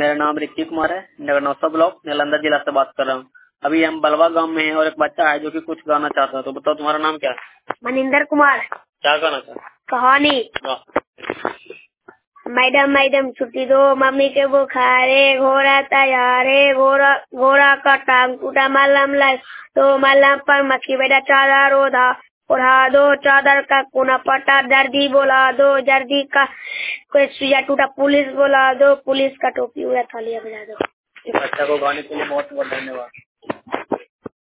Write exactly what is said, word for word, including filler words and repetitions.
मेरा नाम रिक्की कुमार है, नगर नौसा ब्लॉक नालंदा जिला से बात कर रहा हूँ। अभी हम बलवा गांव में हैं और एक बच्चा है जो कि कुछ गाना चाहता है। तो बताओ तुम्हारा नाम क्या है? मनिंदर कुमार। क्या गाना चाहता? कहानी। मैडम मैडम छुट्टी दो, मम्मी के बुखारे, घोड़ा तैयारे, घोड़ा घोड़ा का टांग टूटा, मलम लाई तो मलम पर मक्खी बैठा, चादर ओढ़ा ओढ़ा दो, चादर का कोना पटा, दर्दी बोला दो, दर्दी का कोई सुइया टूटा, पुलिस बोला दो, पुलिस का टोपी उड़ा, थालियां बजा दो। इस बच्चा को गाने के लिए बहुत बहुत धन्यवाद।